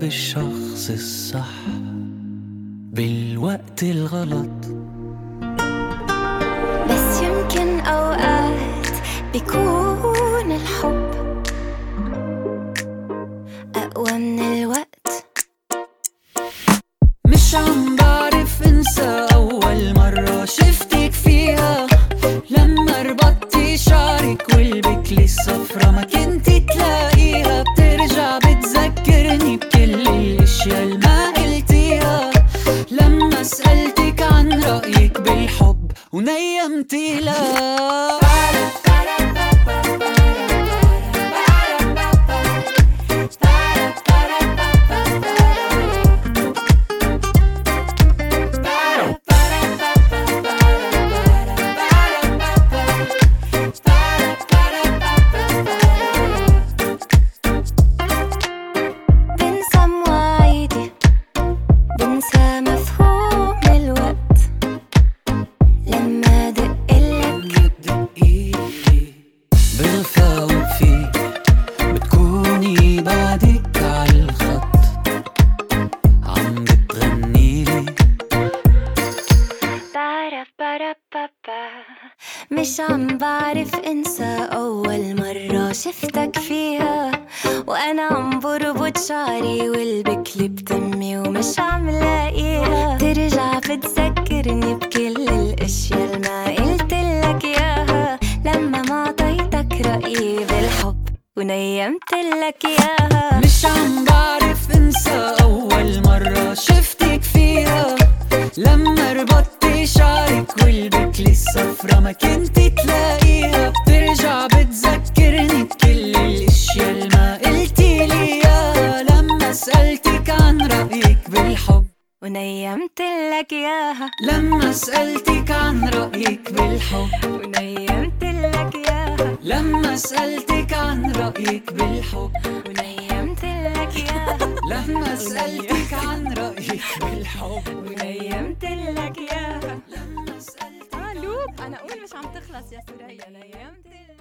الشخص الصح بالوقت الغلط. بس يمكن أوقات بيكون الحب أقوى من الوقت. مش عم بعرف انسى أول مرة شفتك فيها، لما ربطتي شعرك والبكلة الصفرا ما كنتي تلاقيها. بترجع بتذكرني بكل الاشياء اللي ما قلتيها، لما سألتك عن رأيك بالحب ونيمتي لها. بنسى مواعيدي، بنسى مفهوم الوقت، لما دقلك بغفى وبفيك بتكوني بعدك عالخط عم بتغنيلي. مش عم بعرف انسى اول مرة شفتك فيها، وانا عم بربط شعري والبكلي بتمي ومش عم لاقيها. ترجع بتذكرني بكل الاشياء اللي ما قلتلك اياها، لما ما عطيتك رأيي بالحب ونيمتلك اياها. مش عم بعرف انسى اول مرة شفتك فيها، لما ربطتي شعرك والبكلة الصفرا ما كنتي تلاقيها. بترجع بتذكرني بكل الاشياء اللي ما قلتي لي اياها، لما سألتك عن رأيك بالحب ونيمتلك اياها. لما سألتك عن رأيك بالحب ونيمتلك اياها. لما سألتك عن رأيك بالحب ونيمتلك اياها. لما سألتك عن رأيك بالحب ونيمتلك اياها. لما سألتك لوب انا اقول مش عم تخلص يا سوريا. نيمت